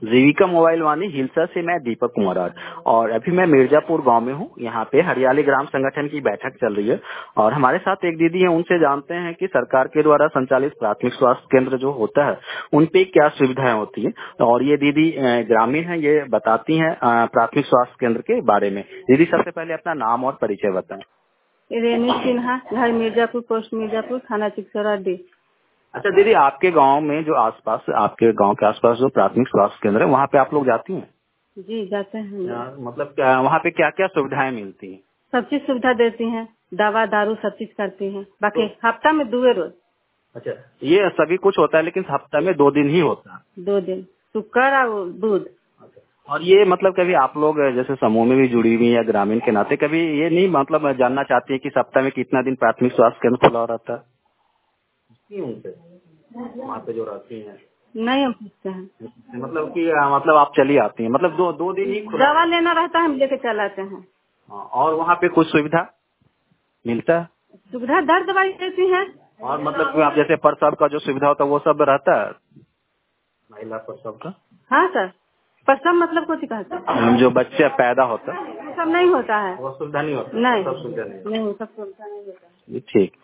जीविका mobile वाणी हिलसा से मैं दीपक कुमार और अभी मैं मिर्जापुर गांव में हूँ। यहाँ पे हरियाली ग्राम संगठन की बैठक चल रही है और हमारे साथ एक दीदी है, उनसे जानते हैं कि सरकार के द्वारा संचालित प्राथमिक स्वास्थ्य केंद्र जो होता है उन पे क्या सुविधाएं होती है। और ये दीदी ग्रामीण है, ये बताती हैं प्राथमिक स्वास्थ्य केंद्र के बारे में। दीदी सबसे पहले अपना नाम और परिचय बताएं। रेनी सिन्हा, घर मिर्जापुर, पोस्ट मिर्जापुर, थाना चिकसौरा डी। अच्छा दीदी, आपके गांव में जो आसपास, आपके गांव के आसपास जो प्राथमिक स्वास्थ्य केंद्र है वहाँ पे आप लोग जाती हैं? जी जाते हैं। मतलब क्या वहाँ पे क्या क्या सुविधाएं मिलती हैं? सब चीज सुविधा देती हैं, दवा दारू सब चीज करती हैं। बाकी हफ्ता में 2 रोज। अच्छा, ये सभी कुछ होता है लेकिन हफ्ता में 2 दिन ही होता है? 2 दिन, शुक्र और दूध। और ये मतलब कभी आप लोग जैसे समूह में भी जुड़ी हुई या ग्रामीण के नाते कभी ये नहीं मतलब जानना चाहती है कि सप्ताह में कितना दिन प्राथमिक स्वास्थ्य केंद्र खुला रहता है? वहाँ पे जो रहती हैं नहीं हम पूछते हैं। मतलब कि मतलब आप चली आती हैं, मतलब दो दिन ही खुला? दवा लेना रहता है, हम लेके चलाते हैं। और वहाँ पे कुछ सुविधा मिलता है? सुविधा दर्द दवाई देती हैं। और मतलब कि आप जैसे प्रसव का जो सुविधा होता है वो सब रहता है? महिला प्रसव का? हाँ सर, प्रसव मतलब कुछ कहते हैं जो बच्चा पैदा होता है वो सब नहीं होता है। वो सुविधा नहीं होता? नहीं, सब सुविधा नहीं नहीं सब सुविधा नहीं होता है। ठीक।